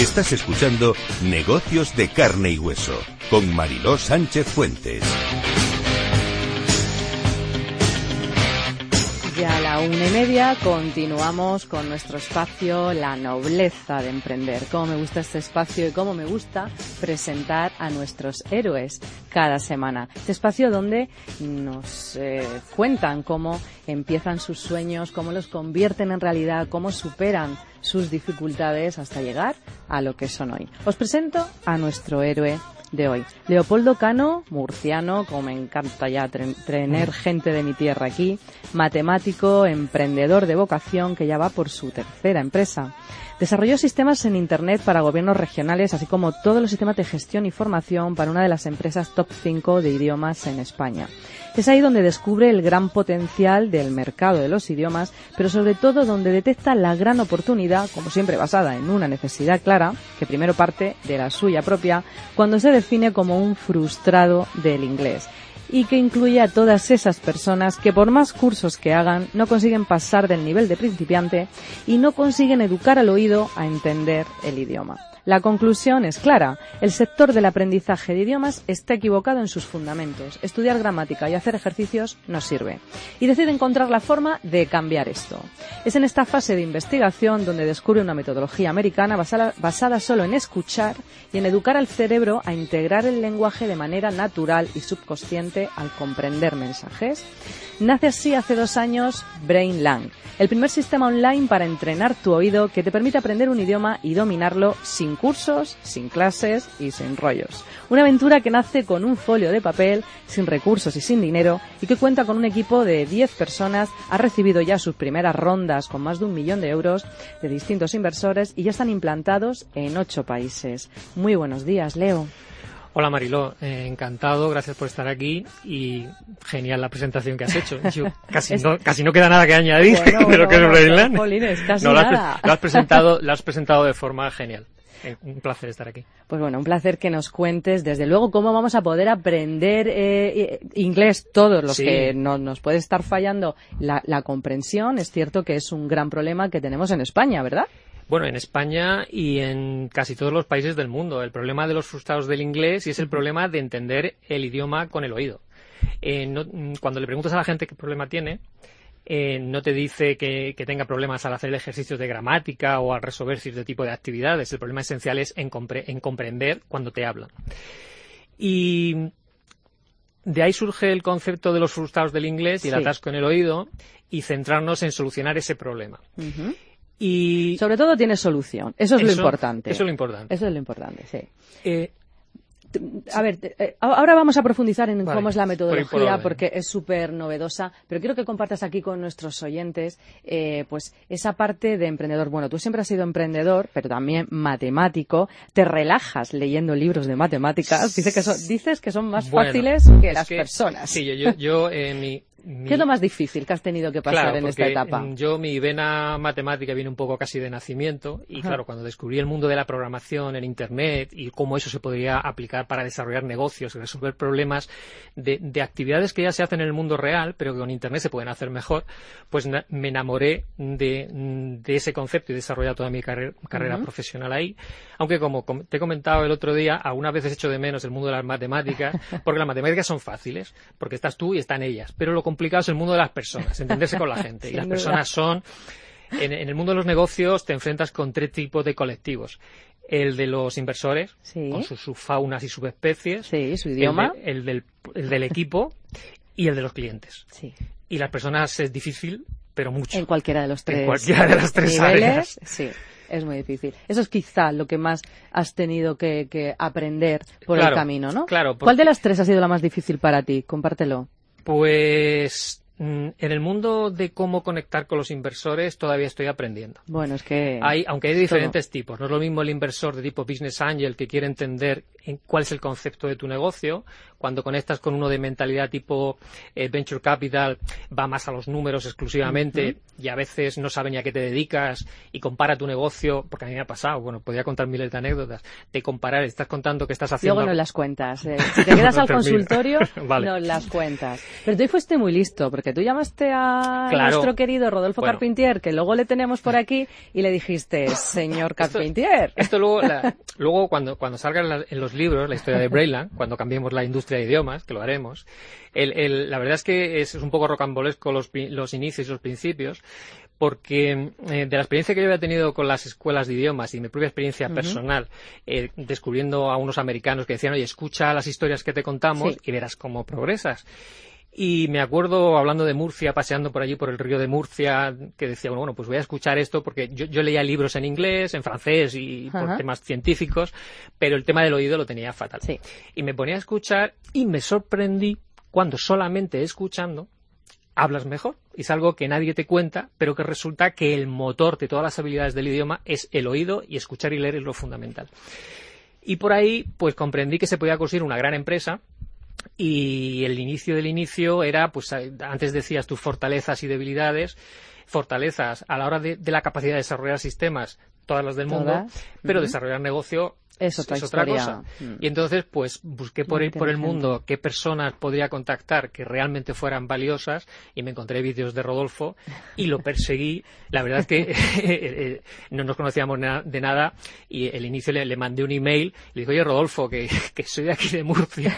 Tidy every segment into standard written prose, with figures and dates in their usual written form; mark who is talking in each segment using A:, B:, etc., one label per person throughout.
A: Estás escuchando Negocios de Carne y Hueso con Mariló Sánchez Fuentes.
B: Ya a la 1:30 continuamos con nuestro espacio La Nobleza de Emprender. Cómo me gusta este espacio y cómo me gusta presentar a nuestros héroes cada semana. Este espacio donde nos cuentan cómo empiezan sus sueños, cómo los convierten en realidad, cómo superan sus dificultades hasta llegar a lo que son hoy. Os presento a nuestro héroe de hoy. Leopoldo Cano, murciano, como me encanta ya tener gente de mi tierra aquí, matemático, emprendedor de vocación que ya va por su tercera empresa. Desarrolló sistemas en Internet para gobiernos regionales, así como todos los sistemas de gestión y formación para una de las empresas top 5 de idiomas en España. Es ahí donde descubre el gran potencial del mercado de los idiomas, pero sobre todo donde detecta la gran oportunidad, como siempre basada en una necesidad clara, que primero parte de la suya propia, cuando se define como un frustrado del inglés, y que incluye a todas esas personas que por más cursos que hagan no consiguen pasar del nivel de principiante y no consiguen educar al oído a entender el idioma. La conclusión es clara. El sector del aprendizaje de idiomas está equivocado en sus fundamentos. Estudiar gramática y hacer ejercicios no sirve. Y decide encontrar la forma de cambiar esto. Es en esta fase de investigación donde descubre una metodología americana basada solo en escuchar y en educar al cerebro a integrar el lenguaje de manera natural y subconsciente al comprender mensajes. Nace así hace 2 años BrainLang, el primer sistema online para entrenar tu oído que te permite aprender un idioma y dominarlo sin cursos, sin clases y sin rollos. Una aventura que nace con un folio de papel, sin recursos y sin dinero, y que cuenta con un equipo de 10 personas, ha recibido ya sus primeras rondas con más de 1 millón de euros de distintos inversores y ya están implantados en 8 países. Muy buenos días, Leo.
C: Hola Mariló, encantado, gracias por estar aquí y genial la presentación que has hecho. Yo casi no queda nada que añadir de lo que es BrainLang. Lo has presentado de forma genial. Un placer estar aquí.
B: Pues bueno, un placer que nos cuentes, desde luego, cómo vamos a poder aprender inglés todos los que nos puede estar fallando la comprensión. Es cierto que es un gran problema que tenemos en España, ¿verdad?
C: Bueno, en España y en casi todos los países del mundo. El problema de los frustrados del inglés y es el problema de entender el idioma con el oído. Cuando le preguntas a la gente qué problema tiene, no te dice que tenga problemas al hacer ejercicios de gramática o al resolver cierto tipo de actividades. El problema esencial es en comprender cuando te hablan. Y de ahí surge el concepto de los frustrados del inglés y el atasco en el oído y centrarnos en solucionar ese problema.
B: Uh-huh. Y sobre todo tiene solución. Eso es lo importante.
C: Eso es lo importante.
B: Eso es lo importante, sí. Ahora vamos a profundizar en cómo es la metodología, porque es súper novedosa, pero quiero que compartas aquí con nuestros oyentes pues esa parte de emprendedor. Bueno, tú siempre has sido emprendedor, pero también matemático. Te relajas leyendo libros de matemáticas. Dices que son más fáciles que las personas.
C: Sí,
B: ¿Qué es lo más difícil que has tenido que pasar en esta etapa?
C: Mi vena matemática viene un poco casi de nacimiento y claro, cuando descubrí el mundo de la programación en Internet y cómo eso se podría aplicar para desarrollar negocios y resolver problemas de actividades que ya se hacen en el mundo real, pero que con Internet se pueden hacer mejor, pues me enamoré de ese concepto y desarrollé toda mi carrera profesional ahí. Aunque como te he comentado el otro día, algunas veces echo de menos el mundo de las matemáticas, porque las matemáticas son fáciles, porque estás tú y están ellas, pero lo complicado es el mundo de las personas, entenderse con la gente. Y las personas son, en el mundo de los negocios te enfrentas con 3 tipos de colectivos. El de los inversores, con sus subfaunas y subespecies,
B: su idioma,
C: el del equipo y el de los clientes.
B: Sí.
C: Y las personas es difícil, pero mucho.
B: En cualquiera de los 3
C: niveles,
B: áreas. Sí. Es muy difícil. Eso es quizá lo que más has tenido que aprender por el camino, ¿no?
C: Claro.
B: ¿Cuál de las 3 ha sido la más difícil para ti? Compártelo.
C: Pues en el mundo de cómo conectar con los inversores todavía estoy aprendiendo.
B: Bueno, es que
C: aunque hay diferentes tipos. No es lo mismo el inversor de tipo business angel que quiere entender cuál es el concepto de tu negocio, cuando conectas con uno de mentalidad tipo Venture Capital, va más a los números exclusivamente y a veces no sabe ni a qué te dedicas y compara tu negocio, porque a mí me ha pasado, bueno, podría contar miles de anécdotas, de comparar, estás contando que estás haciendo...
B: Luego nos las cuentas. Si te quedas al consultorio, vale, nos las cuentas. Pero tú fuiste muy listo, porque tú llamaste a nuestro querido Rodolfo Carpentier, que luego le tenemos por aquí, y le dijiste, señor Carpentier.
C: Esto luego cuando salga en los libros, la historia de Brainland, cuando cambiemos la industria de idiomas, que lo haremos, la verdad es que es un poco rocambolesco los inicios y los principios, porque de la experiencia que yo había tenido con las escuelas de idiomas y mi propia experiencia personal, descubriendo a unos americanos que decían, oye, escucha las historias que te contamos y verás cómo progresas. Y me acuerdo, hablando de Murcia, paseando por allí por el río de Murcia, que decía, bueno, pues voy a escuchar esto porque yo leía libros en inglés, en francés y por temas científicos, pero el tema del oído lo tenía fatal. Sí. Y me ponía a escuchar y me sorprendí cuando solamente escuchando hablas mejor. Es algo que nadie te cuenta, pero que resulta que el motor de todas las habilidades del idioma es el oído, y escuchar y leer es lo fundamental. Y por ahí, pues comprendí que se podía construir una gran empresa. Y el inicio del inicio era, pues antes decías tus fortalezas y debilidades, fortalezas a la hora de la capacidad de desarrollar sistemas, todas las del mundo, pero desarrollar negocio es otra cosa. Y entonces, pues busqué por el mundo qué personas podría contactar que realmente fueran valiosas, y me encontré vídeos de Rodolfo y lo perseguí. La verdad es que no nos conocíamos de nada, y el inicio le mandé un email, le digo, oye, Rodolfo, que soy de aquí de Murcia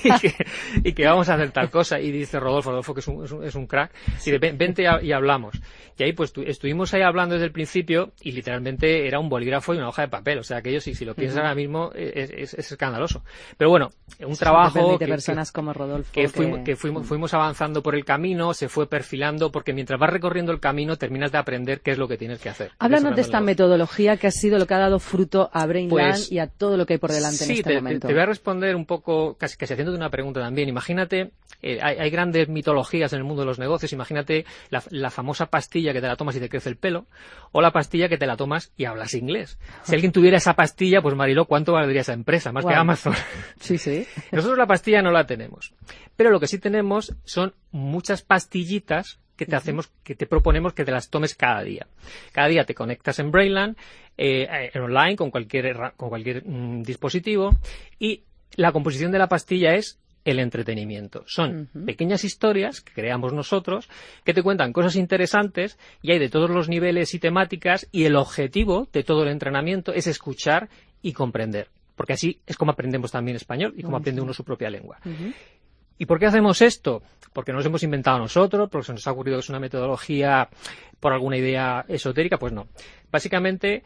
C: y que vamos a hacer tal cosa. Y dice Rodolfo que es un crack, y dice, vente y hablamos. Y ahí pues estuvimos ahí hablando desde el principio, y literalmente era un bolígrafo y una hoja de papel. O sea, aquello, si lo piensas ahora mismo, es escandaloso. Pero bueno, un trabajo
B: de personas como Rodolfo
C: fuimos avanzando por el camino, se fue perfilando, porque mientras vas recorriendo el camino terminas de aprender qué es lo que tienes que hacer.
B: Háblanos de esta metodología que ha sido lo que ha dado fruto a Brainland y a todo lo que hay por delante en este momento.
C: Te voy a responder un poco, casi haciéndote una pregunta también. Imagínate, hay grandes mitologías en el mundo de los negocios. Imagínate la famosa pastilla que te la tomas y te crece el pelo, o la pastilla que te la tomas y hablas inglés. Si alguien tuviera esa pastilla, pues Mariló, ¿cuánto valdría esa empresa? Más que Amazon.
B: Sí, sí.
C: Nosotros la pastilla no la tenemos. Pero lo que sí tenemos son muchas pastillitas que te proponemos que te las tomes cada día. Cada día te conectas en Brainland, online, con cualquier dispositivo, y la composición de la pastilla es el entretenimiento. Son pequeñas historias que creamos nosotros, que te cuentan cosas interesantes, y hay de todos los niveles y temáticas, y el objetivo de todo el entrenamiento es escuchar y comprender, porque así es como aprendemos también español y como aprende uno su propia lengua. ¿Y por qué hacemos esto? Porque no nos hemos inventado nosotros, porque se nos ha ocurrido que es una metodología por alguna idea esotérica. Pues no. Básicamente,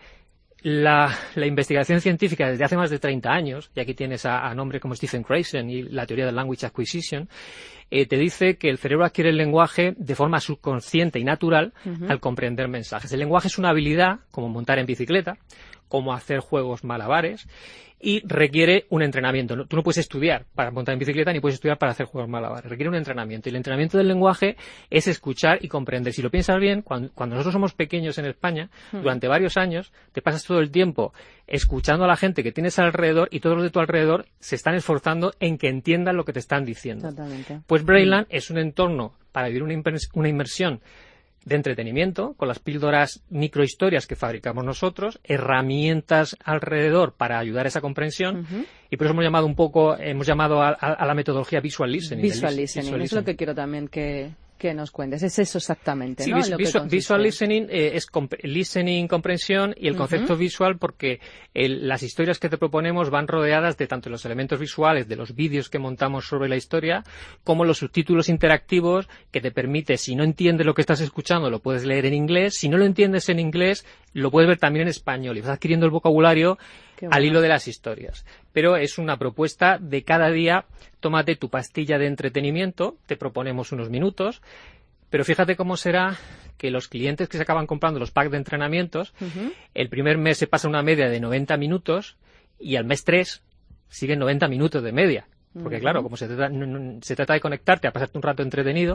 C: la investigación científica desde hace más de 30 años, y aquí tienes a nombre como Stephen Krashen y la teoría del language acquisition, te dice que el cerebro adquiere el lenguaje de forma subconsciente y natural al comprender mensajes. El lenguaje es una habilidad, como montar en bicicleta, como hacer juegos malabares, y requiere un entrenamiento. Tú no puedes estudiar para montar en bicicleta, ni puedes estudiar para hacer juegos malabares. Requiere un entrenamiento. Y el entrenamiento del lenguaje es escuchar y comprender. Si lo piensas bien, cuando nosotros somos pequeños en España, durante varios años, te pasas todo el tiempo escuchando a la gente que tienes alrededor, y todos los de tu alrededor se están esforzando en que entiendan lo que te están diciendo.
B: Totalmente.
C: Pues Brainland es un entorno para vivir una inmersión de entretenimiento, con las píldoras microhistorias que fabricamos nosotros, herramientas alrededor para ayudar a esa comprensión, y por eso hemos llamado a la metodología Visual Listening.
B: Visual Listening, es lo que quiero también que nos cuentes. Es eso exactamente, ¿no?
C: Visual Listening es listening, comprensión, y el concepto visual porque las historias que te proponemos van rodeadas de tanto los elementos visuales de los vídeos que montamos sobre la historia, como los subtítulos interactivos que te permite, si no entiendes lo que estás escuchando, lo puedes leer en inglés. Si no lo entiendes en inglés, lo puedes ver también en español, y vas adquiriendo el vocabulario al hilo de las historias. Pero es una propuesta de cada día. Tómate tu pastilla de entretenimiento, te proponemos unos minutos, pero fíjate cómo será que los clientes que se acaban comprando los packs de entrenamientos, el primer mes se pasa una media de 90 minutos, y al mes 3 siguen 90 minutos de media. Porque claro, como se trata de conectarte a pasarte un rato entretenido,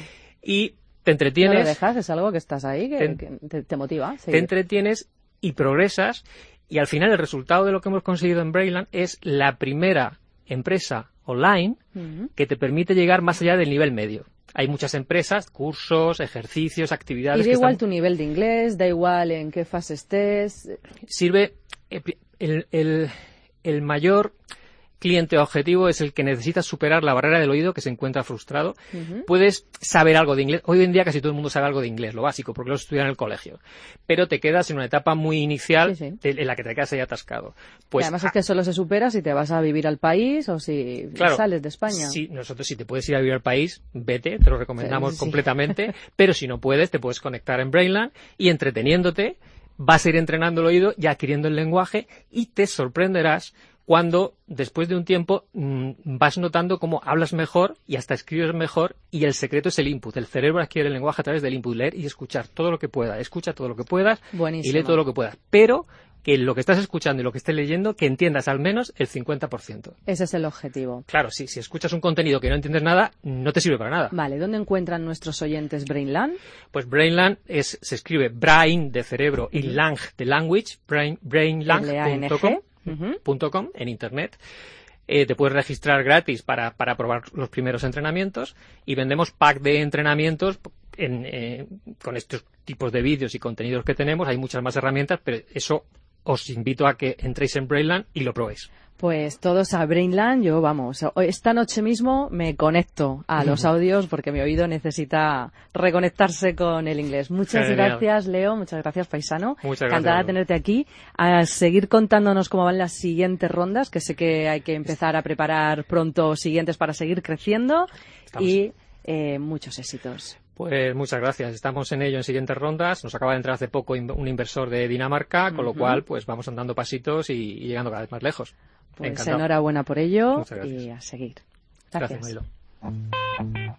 C: y te entretienes.
B: No lo dejas, es algo que estás ahí, que te motiva.
C: Te entretienes y progresas, y al final el resultado de lo que hemos conseguido en Brainland es la primera empresa online que te permite llegar más allá del nivel medio. Hay muchas empresas, cursos, ejercicios, actividades...
B: Y da igual tu nivel de inglés, da igual en qué fase estés...
C: Sirve... El mayor cliente objetivo es el que necesita superar la barrera del oído, que se encuentra frustrado. Puedes saber algo de inglés. Hoy en día casi todo el mundo sabe algo de inglés, lo básico, porque lo estudian en el colegio. Pero te quedas en una etapa muy inicial en la que te quedas ahí atascado. Pues,
B: y además es que solo se supera si te vas a vivir al país o si sales de España.
C: Sí, nosotros si te puedes ir a vivir al país, vete, te lo recomendamos completamente. Pero si no puedes, te puedes conectar en Brainland y entreteniéndote vas a ir entrenando el oído y adquiriendo el lenguaje y te sorprenderás cuando, después de un tiempo, vas notando cómo hablas mejor y hasta escribes mejor, y el secreto es el input. El cerebro adquiere el lenguaje a través del input, leer y escuchar todo lo que pueda. Escucha todo lo que puedas y lee todo lo que puedas. Pero que lo que estás escuchando y lo que estés leyendo, que entiendas al menos el 50%.
B: Ese es el objetivo.
C: Claro, sí, si escuchas un contenido que no entiendes nada, no te sirve para nada.
B: Vale, ¿dónde encuentran nuestros oyentes Brainland?
C: Pues Brainland se escribe Brain de cerebro y Lang de language, brainlang.com en internet. Te puedes registrar gratis para probar los primeros entrenamientos y vendemos pack de entrenamientos con estos tipos de vídeos y contenidos que tenemos. Hay muchas más herramientas, pero eso os invito a que entréis en Brainland y lo probéis.
B: Pues todos a Brainland. Yo, vamos, esta noche mismo me conecto a los audios porque mi oído necesita reconectarse con el inglés. Muchas gracias, Leo. Muchas gracias, paisano.
C: Muchas gracias.
B: Encantada de tenerte aquí. A seguir contándonos cómo van las siguientes rondas, que sé que hay que empezar a preparar pronto siguientes para seguir creciendo. Y muchos éxitos.
C: Pues muchas gracias. Estamos en ello en siguientes rondas. Nos acaba de entrar hace poco un inversor de Dinamarca, con lo cual pues vamos andando pasitos y llegando cada vez más lejos.
B: Pues
C: encantado.
B: Enhorabuena por ello
C: y
B: a seguir.
C: Gracias, Milo.